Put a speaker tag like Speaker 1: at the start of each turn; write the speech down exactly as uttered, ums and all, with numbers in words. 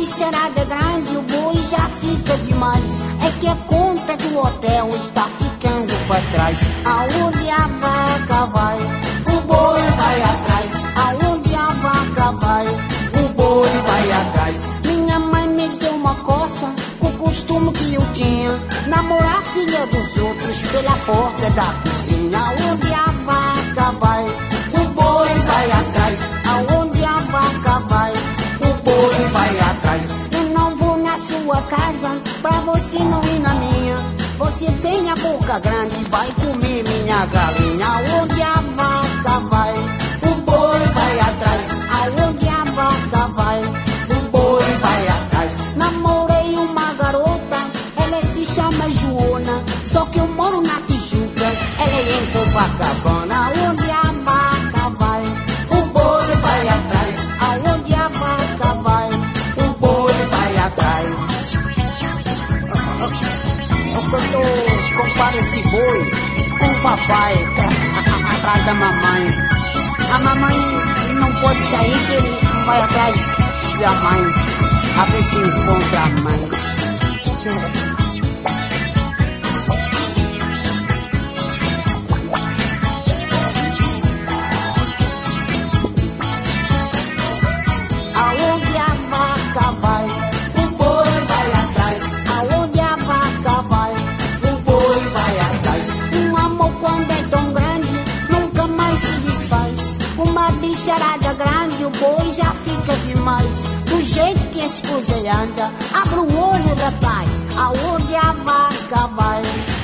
Speaker 1: bicharada grande, o boi já fica demais. É que a conta do hotel está ficando para trás. Aonde a vaca vai, o boi vai atrás. Aonde a vaca vai, o boi vai atrás. Minha mãe me deu uma coça com o costume que eu tinha, namorar a filha dos outros pela porta da cozinha. Aonde a vaca vai, o boi vai atrás. Aonde a vaca vai, o boi vai atrás. Eu não vou na sua casa pra você não ir na minha. Você tem a boca grande e vai comer minha galinha. Aonde a vaca vai, o boi vai atrás. Aonde a vaca vai, o boi vai atrás. Namorei uma garota, ela se chama Joana, só que eu moro na Tijuca, ela é em Copacabana. Aonde a vaca vai, o boi vai atrás. Aonde a vaca vai, o boi vai atrás. Eu comparo esse boi com o papai atrás da mamãe. A mamãe não pode sair, que ele vai atrás da mãe, a ver se encontra a mãe. Aonde a vaca vai, o boi vai atrás. Aonde a vaca vai, o boi vai atrás. Um amor quando é tão grande, nunca mais se desfaz. Uma bicharada grande, o boi já fica demais. Do jeito que esse coisa anda, abre o olho, rapaz. Aonde a vaca vai,